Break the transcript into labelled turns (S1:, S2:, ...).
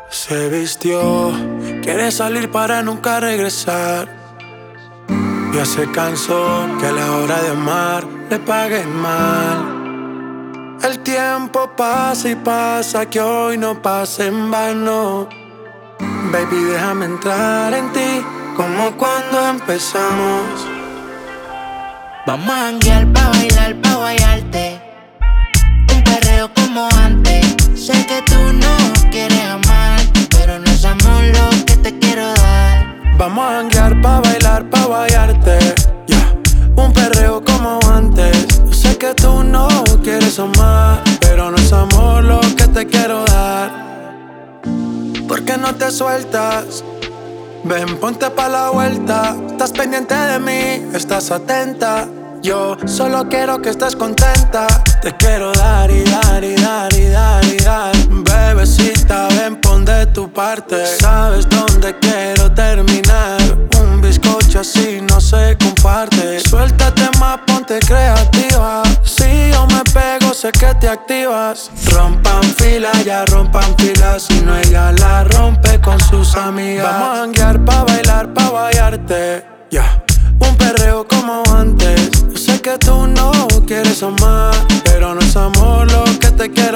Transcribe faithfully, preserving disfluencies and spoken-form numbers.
S1: Se vistió, quiere salir para nunca regresar. Ya se cansó que a la hora de amar le paguen mal. El tiempo pasa y pasa, que hoy no pase en vano. Baby, déjame entrar en ti como cuando empezamos.
S2: Vamos a janguear pa' bailar, pa' guayarte. Un perreo como antes. Sé que tú no quieres amar, pero no es amor lo que te quiero dar.
S1: Vamos a janguear pa' bailar, pa' guayarte. Yeah. Un perreo como antes. Yo sé que tú no quieres amar, pero no es amor lo que te quiero dar. ¿Por qué no te sueltas? Ven, ponte pa' la vuelta. Estás pendiente de mí, estás atenta. Yo solo quiero que estés contenta. Te quiero dar y dar y dar y dar y dar. Bebecita, ven, pon de tu parte. Sabes dónde quiero terminar. Un bizcocho así no se comparte. Suéltate más, ponte creativa. Si yo me pego, sé que te activas. Rompan fila, ya rompan fila. Si no, ella la rompe con sus amigas. Vamos a janguear pa' bailar, pa' guayarte. Ya, yeah. Un perreo como antes. Yo sé que tú no quieres amar, pero no es amor lo que te quiero